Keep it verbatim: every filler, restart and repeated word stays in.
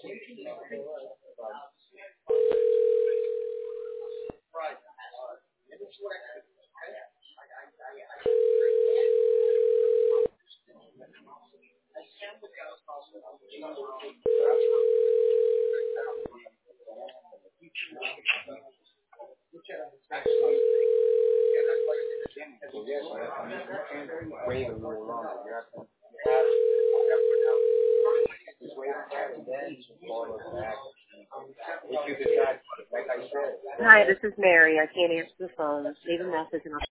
Wait a little longer. You have to just wait on that and then fall back. If you decide, like I said. Hi, this is Mary. I can't answer the phone. Leave a message and I'll